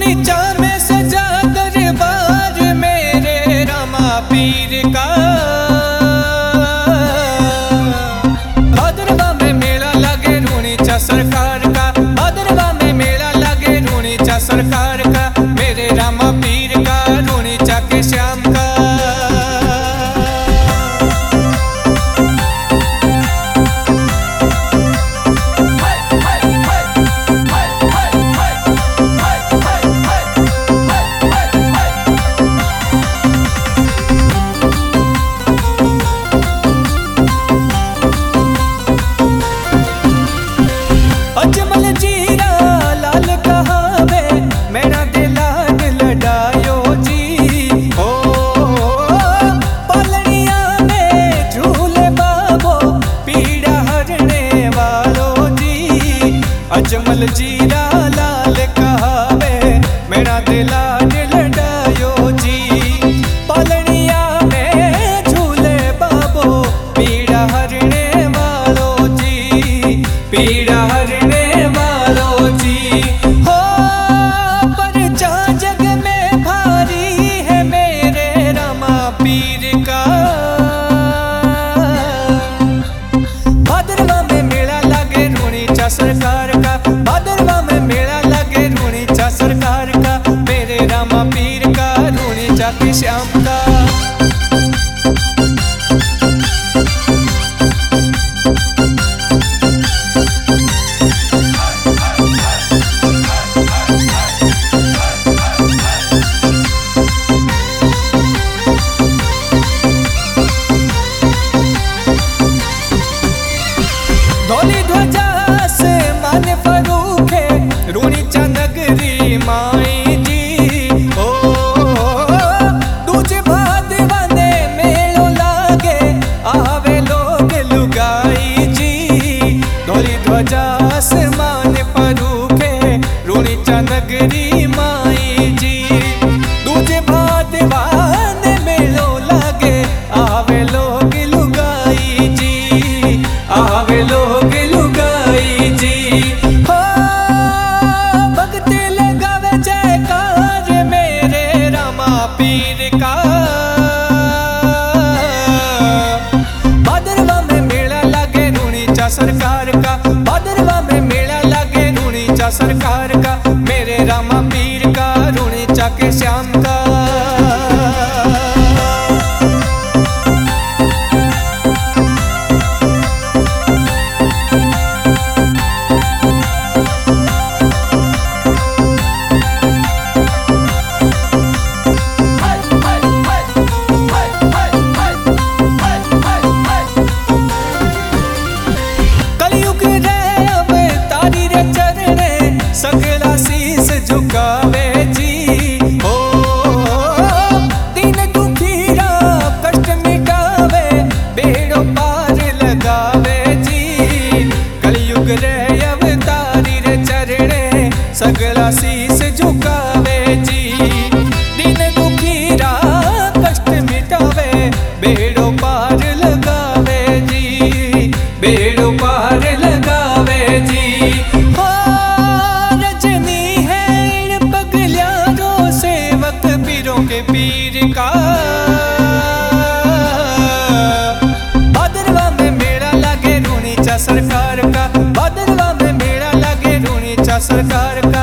रूणीचा में सजा दरबार मेरे रामा पीर का। भादरवा में मेला लगे रूणीचा सरकार का, भादरवा में मेला लगे रूणीचा सरकार का, मेरे रामा पीर का, रूणीचा के श्याम का। अजमल जीरा लाल कहावे मेरा दिलाग लडायो जी। ओ पालनिया में झूले बाबो पीड़ा हरने वालो जी। अजमल जीरा लाल कहावे मेरा दिलाग लडायो जी। पालनिया में झूले बाबो पीड़ा हरने वालो जी, पीड़ा हरने वालो जी। हो परचा जग में भारी है मेरे रामा पीर का। भादरवा में मेला लगे रूणीचा सरकार का, भादरवा में मेला लगे रूणीचा सरकार का, मेरे रामा पीर का, रूणीचा के श्याम का। धोली ध्वजा से मान फरूखे रूणीचा नगरी माई जी। ओ दूजे भादवा ने मेलो लागे आवे लोग लुगाई जी। धोली ध्वजा से मान फरूखे रूणीचा नगरी माई जी। दूजे भादवा ने मेलो लागे आवे लोग लुगाई जी, आवे लोग लुगाई जी। हो भगत लगावे जयकार मेरे रामा पीर का। भादरवा में मेला लगे रूणीचा सरकार का, भादरवा में मेला लगे रूणीचा सरकार का, मेरे रामा पीर का, रूणीचा के श्याम का। सगला शीस झुकावे जी। ओ दीन दुखीरा कष्ट मिटावे बेड़ो पार लगावे जी। कलयुग रे अवतारी रे चरणे सगला शीस झुकावे जी। दीन दुखीरा कष्ट मिटावे बेड़ो पार लगावे जी, बेड़ो पार लगावे जी। के पीर का भादरवा में मेला लगे रूणीचा सरकार का, भादरवा में मेला लगे रूणीचा सरकार का।